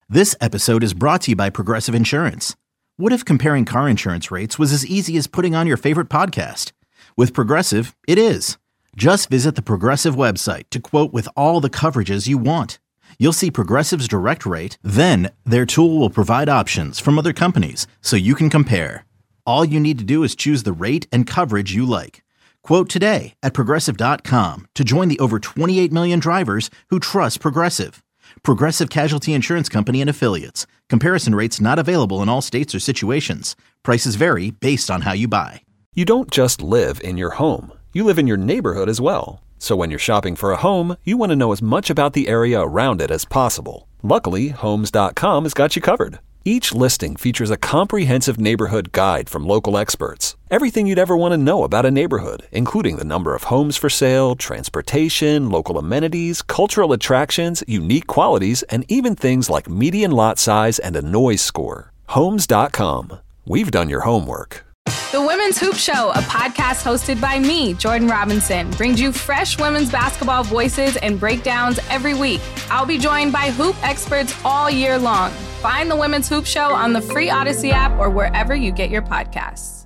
This episode is brought to you by Progressive Insurance. What if comparing car insurance rates was as easy as putting on your favorite podcast? With Progressive, it is. Just visit the Progressive website to quote with all the coverages you want. You'll see Progressive's direct rate, then their tool will provide options from other companies so you can compare. All you need to do is choose the rate and coverage you like. Quote today at Progressive.com to join the over 28 million drivers who trust Progressive. Progressive Casualty Insurance Company and Affiliates. Comparison rates not available in all states or situations. Prices vary based on how you buy. You don't just live in your home. You live in your neighborhood as well. So when you're shopping for a home, you want to know as much about the area around it as possible. Luckily, Homes.com has got you covered. Each listing features a comprehensive neighborhood guide from local experts. Everything you'd ever want to know about a neighborhood, including the number of homes for sale, transportation, local amenities, cultural attractions, unique qualities, and even things like median lot size and a noise score. Homes.com. We've done your homework. The Women's Hoop Show, a podcast hosted by me, Jordan Robinson, brings you fresh women's basketball voices and breakdowns every week. I'll be joined by hoop experts all year long. Find the Women's Hoop Show on the free Odyssey app or wherever you get your podcasts.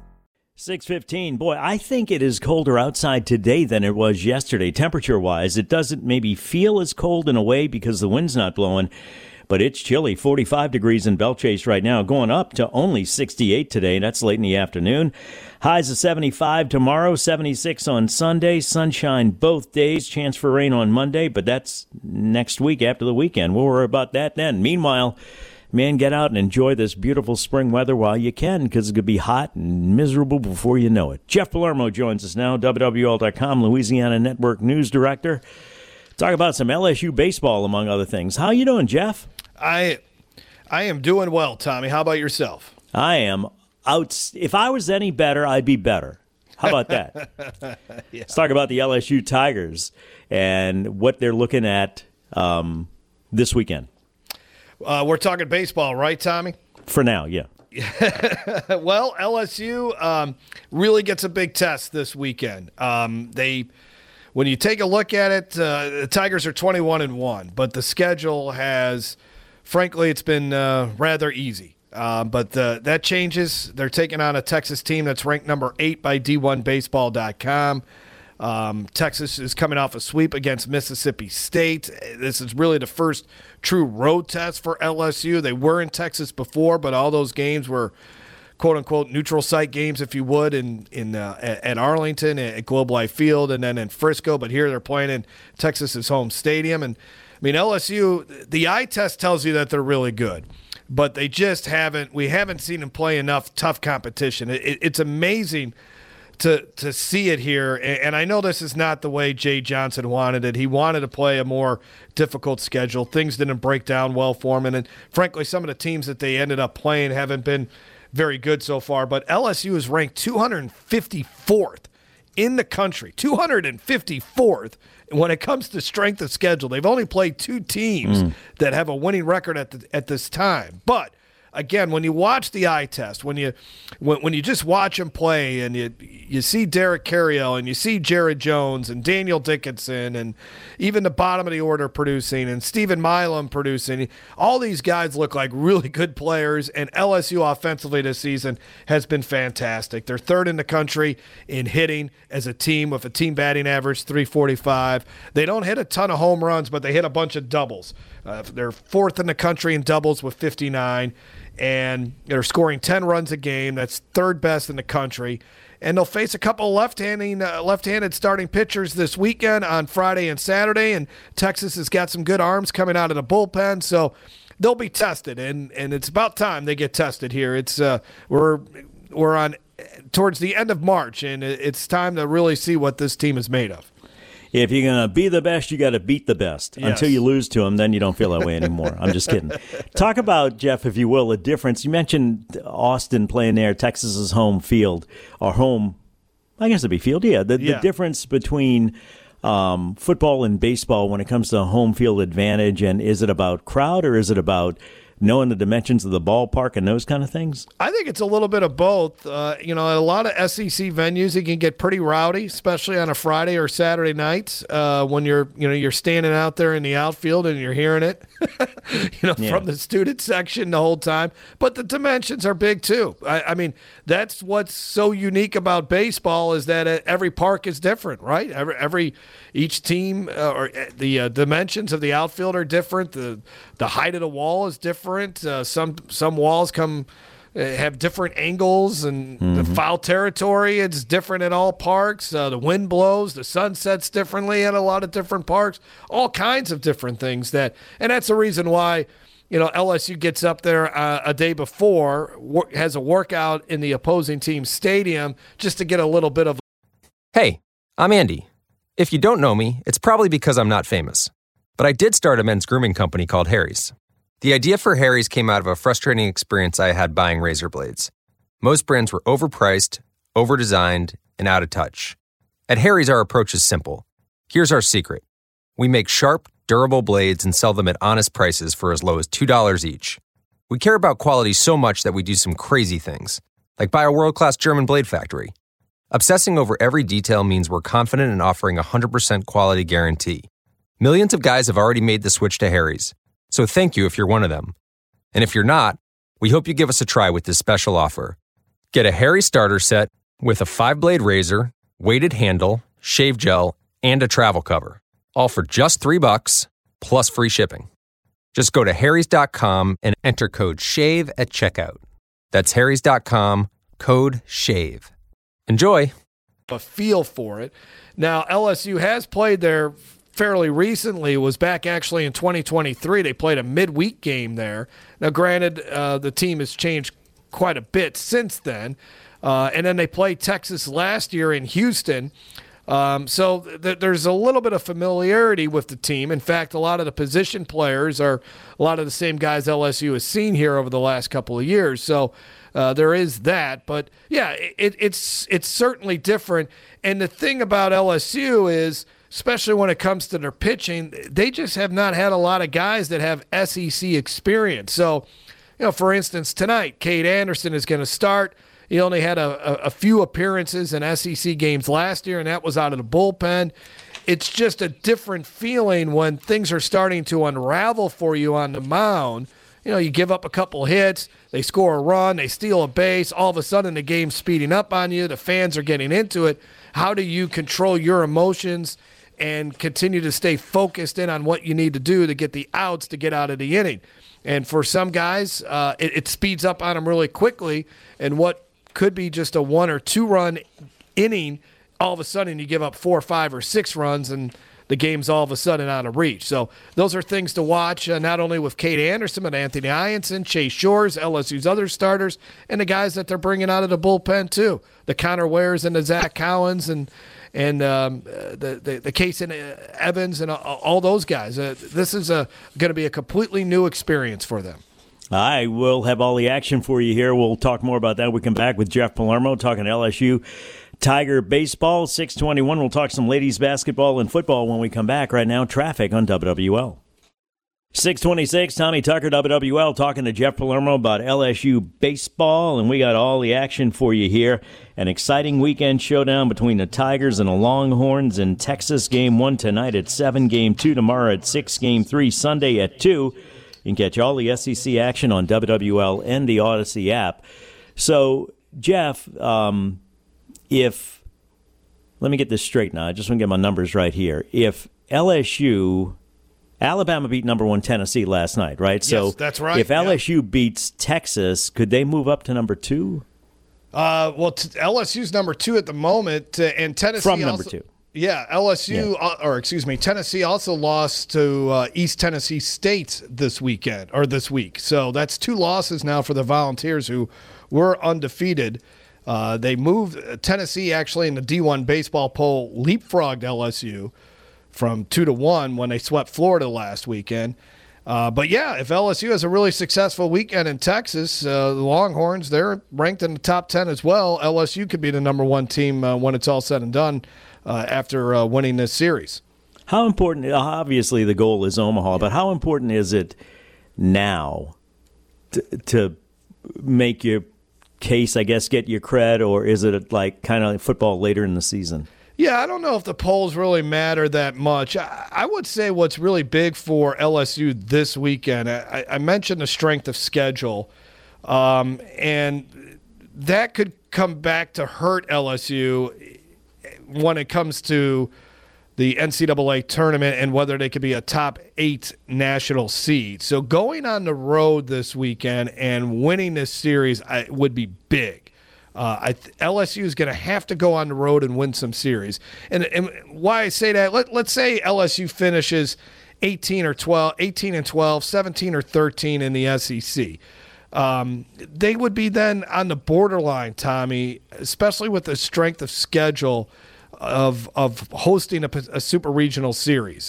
6:15. Boy, I think it is colder outside today than it was yesterday, temperature-wise. It doesn't maybe feel as cold in a way because the wind's not blowing, but it's chilly. 45 degrees in Belchase right now, going up to only 68 today. That's late in the afternoon. Highs of 75 tomorrow, 76 on Sunday. Sunshine both days. Chance for rain on Monday, but that's next week after the weekend. We'll worry about that then. Meanwhile, man, get out and enjoy this beautiful spring weather while you can, because it's going to be hot and miserable before you know it. Jeff Palermo joins us now, WWL.com, Louisiana Network News Director. Talk about some LSU baseball, among other things. How you doing, Jeff? I am doing well, Tommy. How about yourself? I am out. If I was any better, I'd be better. How about that? Yeah. Let's talk about the LSU Tigers and what they're looking at this weekend. We're talking baseball, right, Tommy? For now, yeah. Well, LSU really gets a big test this weekend. When you take a look at it, the Tigers are 21-1, but the schedule has, frankly, it's been rather easy. But that changes. They're taking on a Texas team that's ranked number 8 by D1Baseball.com. Texas is coming off a sweep against Mississippi State. This is really the first true road test for LSU. They were in Texas before, but all those games were quote-unquote neutral site games, if you would, at Arlington, at Globe Life Field, and then in Frisco. But here they're playing in Texas's home stadium. And, I mean, LSU, the eye test tells you that they're really good. But we haven't seen them play enough tough competition. It's amazing to see it here. And I know this is not the way Jay Johnson wanted it. He wanted to play a more difficult schedule. Things didn't break down well for him. And frankly, some of the teams that they ended up playing haven't been very good so far. But LSU is ranked 254th in the country, 254th when it comes to strength of schedule. They've only played 2 teams that have a winning record at this time. But again, when you watch the eye test, when you just watch them play, and you see Derek Carriel and you see Jared Jones and Daniel Dickinson and even the bottom of the order producing and Stephen Milam producing, all these guys look like really good players. And LSU offensively this season has been fantastic. They're 3rd in the country in hitting as a team with a team batting average 345. They don't hit a ton of home runs, but they hit a bunch of doubles. They're 4th in the country in doubles with 59. And they're scoring 10 runs a game. That's 3rd best in the country. And they'll face a couple of left-handed starting pitchers this weekend on Friday and Saturday. And Texas has got some good arms coming out of the bullpen, so they'll be tested. And it's about time they get tested here. It's we're on towards the end of March, and it's time to really see what this team is made of. If you're going to be the best, you got to beat the best. Yes. Until you lose to them, then you don't feel that way anymore. I'm just kidding. Talk about, Jeff, if you will, a difference. You mentioned Austin playing there, Texas's home field, or home, I guess it'd be field, yeah. The difference between football and baseball when it comes to home field advantage, and is it about crowd or is it about knowing the dimensions of the ballpark and those kind of things? I think it's a little bit of both. At a lot of SEC venues, it can get pretty rowdy, especially on a Friday or Saturday night when you're standing out there in the outfield and you're hearing it, from the student section the whole time. But the dimensions are big too. I mean, that's what's so unique about baseball is that every park is different, right? Each team or the dimensions of the outfield are different. The height of the wall is different. Some walls have different angles, and the foul territory is different at all parks. The wind blows, the sun sets differently at a lot of different parks. All kinds of different things and that's the reason why LSU gets up there a day before, has a workout in the opposing team's stadium just to get a little bit of. Hey, I'm Andy. If you don't know me, it's probably because I'm not famous. But I did start a men's grooming company called Harry's. The idea for Harry's came out of a frustrating experience I had buying razor blades. Most brands were overpriced, overdesigned, and out of touch. At Harry's, our approach is simple. Here's our secret. We make sharp, durable blades and sell them at honest prices for as low as $2 each. We care about quality so much that we do some crazy things, like buy a world-class German blade factory. Obsessing over every detail means we're confident in offering a 100% quality guarantee. Millions of guys have already made the switch to Harry's, so thank you if you're one of them. And if you're not, we hope you give us a try with this special offer. Get a Harry starter set with a 5-blade razor, weighted handle, shave gel, and a travel cover, all for just $3 plus free shipping. Just go to harrys.com and enter code SHAVE at checkout. That's harrys.com, code SHAVE. Enjoy. A feel for it. Now, LSU has played there fairly recently. It was back actually in 2023. They played a midweek game there. Now, granted, the team has changed quite a bit since then. And then they played Texas last year in Houston. So there's a little bit of familiarity with the team. In fact, a lot of the position players are a lot of the same guys LSU has seen here over the last couple of years. So there is that. But, yeah, it's certainly different. And the thing about LSU is, especially when it comes to their pitching, they just have not had a lot of guys that have SEC experience. So, for instance, tonight, Cade Anderson is going to start. He only had a few appearances in SEC games last year, and that was out of the bullpen. It's just a different feeling when things are starting to unravel for you on the mound. You give up a couple hits, they score a run, they steal a base, all of a sudden the game's speeding up on you, the fans are getting into it. How do you control your emotions and continue to stay focused in on what you need to do to get the outs to get out of the inning? And for some guys, it speeds up on them really quickly, and what could be just a 1 or 2 run inning, all of a sudden you give up 4, 5, or 6 runs, and the game's all of a sudden out of reach. So those are things to watch, not only with Cade Anderson, but Anthony Ianson, Chase Shores, LSU's other starters, and the guys that they're bringing out of the bullpen too. The Connor Wares and the Zach Cowens and the Case and Evans and all those guys. This is going to be a completely new experience for them. I will have all the action for you here. We'll talk more about that. We come back with Jeff Palermo talking LSU Tiger baseball, 6:21. We'll talk some ladies basketball and football when we come back. Right now, traffic on WWL. 6:26, Tommy Tucker, WWL, talking to Jeff Palermo about LSU baseball, and we got all the action for you here. An exciting weekend showdown between the Tigers and the Longhorns in Texas. Game 1 tonight at 7, Game 2 tomorrow at 6, Game 3 Sunday at 2. You can catch all the SEC action on WWL and the Odyssey app. So, Jeff, let me get this straight now. I just want to get my numbers right here. If Alabama beat number 1 Tennessee last night, right? So yes, that's right. If LSU beats Texas, could they move up to number 2? LSU's number 2 at the moment, and Tennessee from number 2. Yeah, Tennessee also lost to East Tennessee State this week. So that's 2 losses now for the Volunteers, who were undefeated. They moved Tennessee actually in the D1 baseball poll, leapfrogged LSU from 2-1 when they swept Florida last weekend. But yeah, if LSU has a really successful weekend in Texas, the Longhorns, they're ranked in the top 10 as well. LSU could be the number 1 team when it's all said and done after winning this series. How important, obviously the goal is Omaha, but how important is it now to make your case, I guess, get your cred, or is it like kind of like football later in the season? Yeah, I don't know if the polls really matter that much. I would say what's really big for LSU this weekend, I mentioned the strength of schedule, and that could come back to hurt LSU when it comes to the NCAA tournament and whether they could be a top 8 national seed. So going on the road this weekend and winning this series would be big. LSU is going to have to go on the road and win some series. And why I say that, let's say LSU finishes 18 and 12, 17 or 13 in the SEC. They would be then on the borderline, Tommy, especially with the strength of schedule of hosting a super regional series.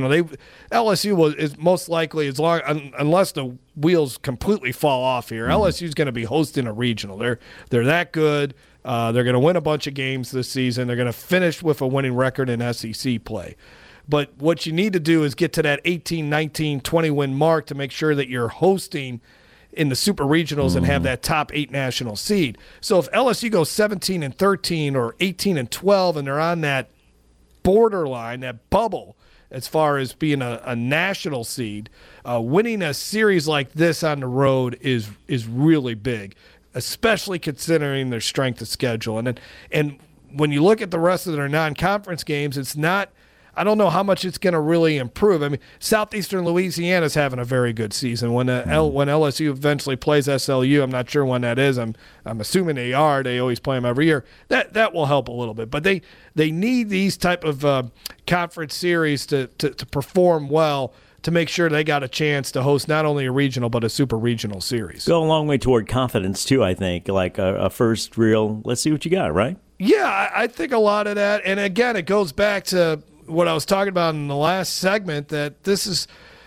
LSU is most likely, unless the wheels completely fall off here, LSU is going to be hosting a regional. They're that good. They're going to win a bunch of games this season. They're going to finish with a winning record in SEC play. But what you need to do is get to that 18, 19, 20 win mark to make sure that you're hosting in the super regionals and have that top 8 national seed. So if LSU goes 17 and 13 or 18 and 12 and they're on that borderline, that bubble, as far as being a national seed, winning a series like this on the road is really big, especially considering their strength of schedule. And when you look at the rest of their non-conference games, it's not. I don't know how much it's going to really improve. I mean, Southeastern Louisiana is having a very good season. When LSU eventually plays SLU, I'm not sure when that is. I'm assuming they are. They always play them every year. That will help a little bit. But they need these type of conference series to perform well to make sure they got a chance to host not only a regional but a super regional series. Go a long way toward confidence too, I think. Like a first real, let's see what you got, right? Yeah, I think a lot of that. And again, it goes back to what I was talking about in the last segment, that this is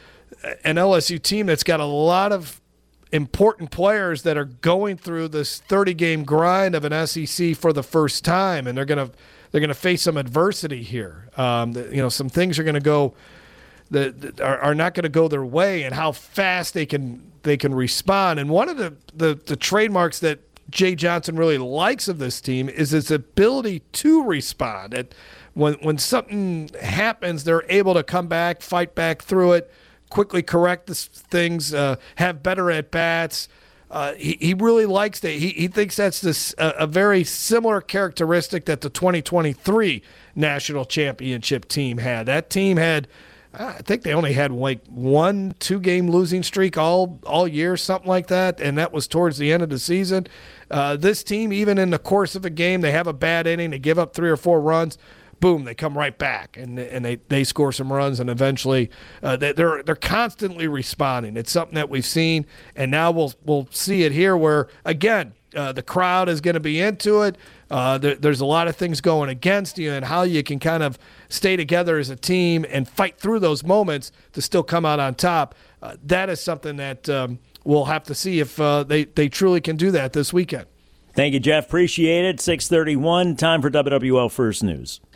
an LSU team that's got a lot of important players that are going through this 30-game grind of an SEC for the first time, and they're gonna face some adversity here. Some things are going to go that are not going to go their way, and how fast they can respond. And one of the trademarks that Jay Johnson really likes of this team is its ability to respond. When something happens, they're able to come back, fight back through it, quickly correct things, have better at-bats. He really likes that. He thinks that's a very similar characteristic that the 2023 national championship team had. That team had, I think they only had like 1-2 game losing streak all year, something like that, and that was towards the end of the season. This team, even in the course of a game, they have a bad inning, they give up 3 or 4 runs, boom, they come right back and they score some runs, and eventually they're constantly responding. It's something that we've seen, and now we'll see it here where, again, the crowd is going to be into it. There's a lot of things going against you, and how you can kind of stay together as a team and fight through those moments to still come out on top. That is something that we'll have to see if they truly can do that this weekend. Thank you, Jeff. Appreciate it. 6:31, time for WWL First News.